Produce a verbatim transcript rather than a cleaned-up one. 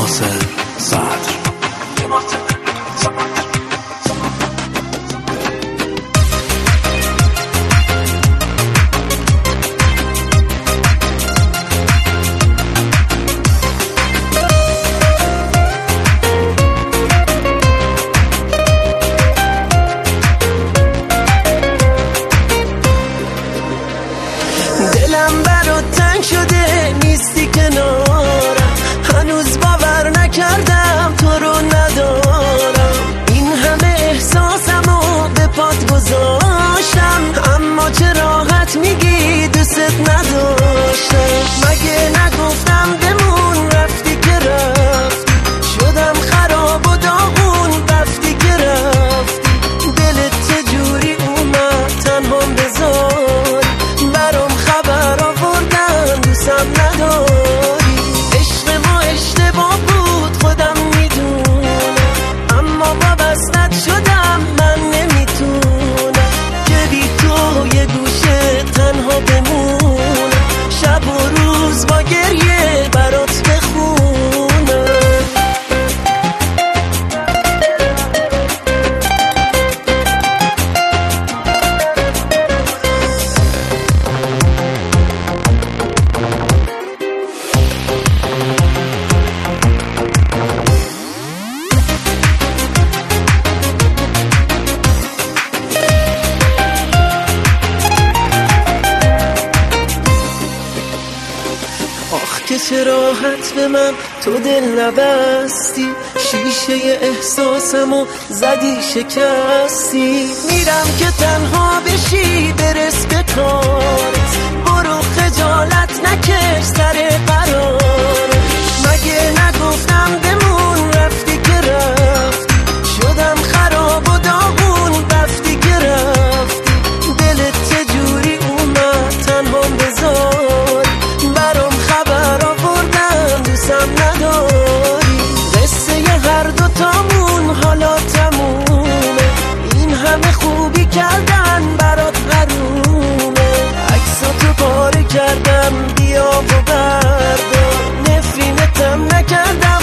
ناصر صدر. دلم برات تنگ شده نیستی کنارم، هنوز باور نکردم تو رو ندارم. این همه احساسمو به پات گذاشتم، اما چه راحت میگی دوست نداشتم. مگه نگفتم بمون رفتی که رفتی، شدم خراب و داغون رفتی که رفتی. دلت چجوری اومد تنهام بذاری، برام خبر آوردن دوستم نداری. عشق ما اشتباه بود خودم میدونم، اما وابستت شدم من نمیتونم که بی تو یه گوشه تنها بمونم، شب و روز با گریه برات بخونم. آخ که چه راحت به من تو دل نبستی، شیشه احساسمو زدی شکستی. میرم که تنها بشی برس به کارت، برو خجالت نکش سر قرارت. مگه نگفتم بمون رفتی که رفتی، شدم خراب و داغون رفتی که رفتی. دلت چجوری اومد تنهام بذاری، برام خبر آوردن دوستم نداری. قصه ی هر دوتامون حالا تمومه، این همه خوبی کردن برات حرومه. عکساتو پاره کردم بیا و بردار، نفرینتم نکردم